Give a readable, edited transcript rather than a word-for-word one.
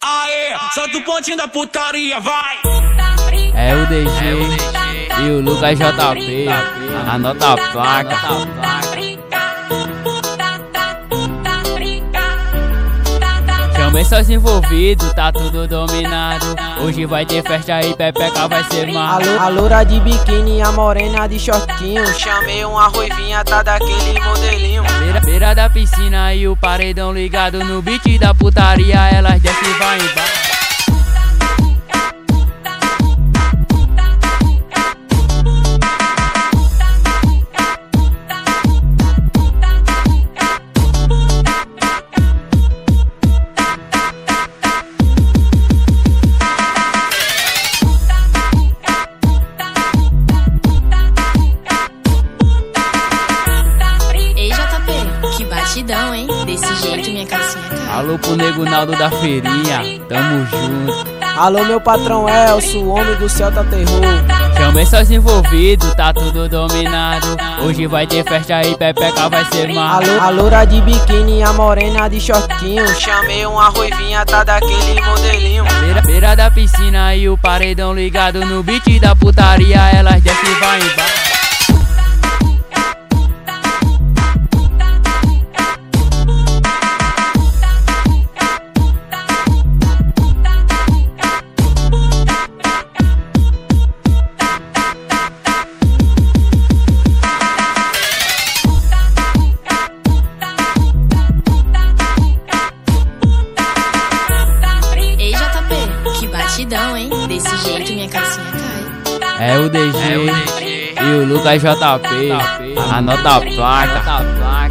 Aê, solta o pontinho da putaria, vai! É o DG e o Lucas JP, anota a placa. Chamei só os envolvidos, tá tudo dominado. Hoje vai ter festa e pepeca vai ser mal. A loura de biquíni, a morena de shortinho. Chamei uma ruivinha, tá daquele modelinho. Beira da piscina e o paredão ligado no beat da putaria. Elas descem e vai embaixo. Batidão, hein? Desse jeito minha calcinha cai. Alô pro nego Naldo da feirinha, tamo junto. Alô meu patrão Elcio, o homem do céu tá terror. Chamei só os envolvidos, tá tudo dominado. Hoje vai ter festa e pepeca vai ser mal. A loura de biquíni, a morena de shortinho. Chamei uma ruivinha, tá daquele modelinho. Beira da piscina e o paredão ligado no beat da putaria. Elas descem e vai embaixo. Batidão, hein? Desse jeito minha calcinha cai. É o DG e o Lucas JP, anota a placa.